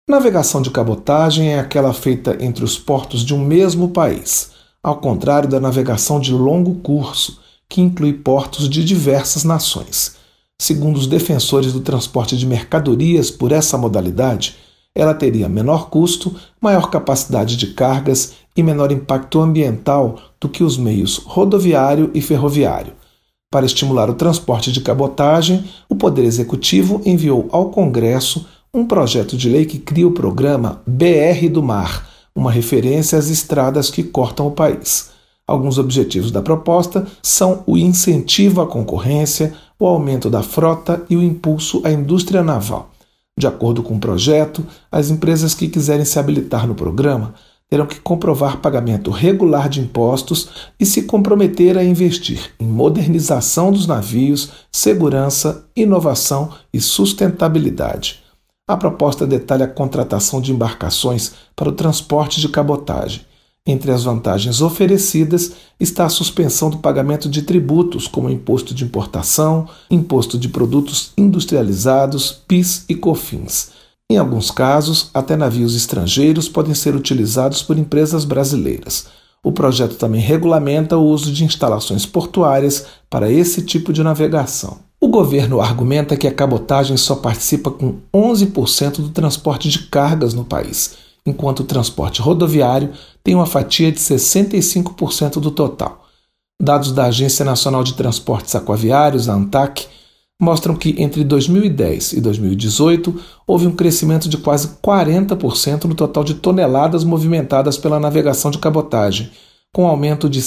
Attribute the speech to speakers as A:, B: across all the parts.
A: Navegação de cabotagem é aquela feita entre os portos de um mesmo país, ao contrário da navegação de longo curso, que inclui portos de diversas nações. Segundo os defensores do transporte de mercadorias por essa modalidade, ela teria menor custo, maior capacidade de cargas e menor impacto ambiental do que os meios rodoviário e ferroviário. Para estimular o transporte de cabotagem, o Poder Executivo enviou ao Congresso um projeto de lei que cria o programa BR do Mar, uma referência às estradas que cortam o país. Alguns objetivos da proposta são o incentivo à concorrência, o aumento da frota e o impulso à indústria naval. De acordo com o projeto, as empresas que quiserem se habilitar no programa terão que comprovar pagamento regular de impostos e se comprometer a investir em modernização dos navios, segurança, inovação e sustentabilidade. A proposta detalha a contratação de embarcações para o transporte de cabotagem. Entre as vantagens oferecidas está a suspensão do pagamento de tributos, como imposto de importação, imposto de produtos industrializados, PIS e COFINS. Em alguns casos, até navios estrangeiros podem ser utilizados por empresas brasileiras. O projeto também regulamenta o uso de instalações portuárias para esse tipo de navegação. O governo argumenta que a cabotagem só participa com 11% do transporte de cargas no país, enquanto o transporte rodoviário tem uma fatia de 65% do total. Dados da Agência Nacional de Transportes Aquaviários, a ANTAQ, mostram que entre 2010 e 2018 houve um crescimento de quase 40% no total de toneladas movimentadas pela navegação de cabotagem, com aumento de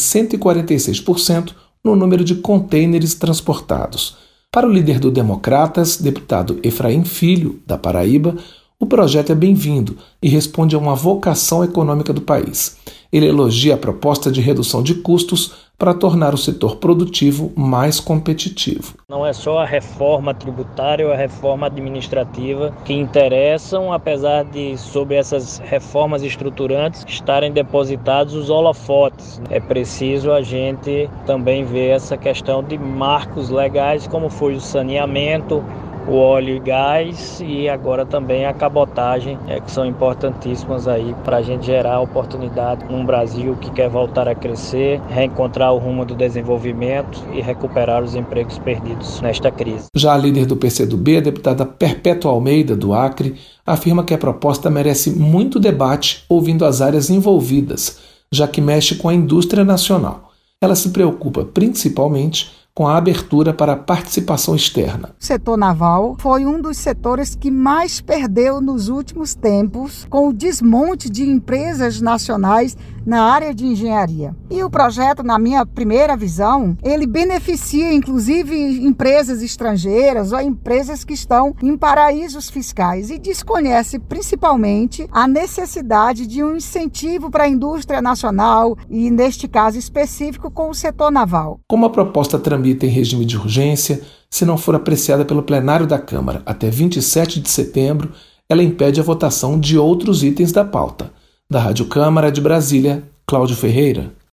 A: 146% no número de contêineres transportados. Para o líder do Democratas, deputado Efraim Filho, da Paraíba, o projeto é bem-vindo e responde a uma vocação econômica do país. Ele elogia a proposta de redução de custos para tornar o setor produtivo mais competitivo.
B: Não é só a reforma tributária ou a reforma administrativa que interessam, apesar de, sobre essas reformas estruturantes, estarem depositados os holofotes. É preciso a gente também ver essa questão de marcos legais, como foi o saneamento, o óleo e gás e agora também a cabotagem, que são importantíssimas aí para a gente gerar oportunidade num Brasil que quer voltar a crescer, reencontrar o rumo do desenvolvimento e recuperar os empregos perdidos nesta crise.
A: Já a líder do PCdoB, a deputada Perpétua Almeida, do Acre, afirma que a proposta merece muito debate ouvindo as áreas envolvidas, já que mexe com a indústria nacional. Ela se preocupa principalmente com a abertura para a participação externa.
C: O setor naval foi um dos setores que mais perdeu nos últimos tempos com o desmonte de empresas nacionais na área de engenharia. E o projeto, na minha primeira visão, ele beneficia inclusive empresas estrangeiras ou empresas que estão em paraísos fiscais e desconhece principalmente a necessidade de um incentivo para a indústria nacional e, neste caso específico, com o setor naval.
A: Como a proposta tramita em regime de urgência, se não for apreciada pelo plenário da Câmara até 27 de setembro, ela impede a votação de outros itens da pauta. Da Rádio Câmara de Brasília, Cláudio Ferreira.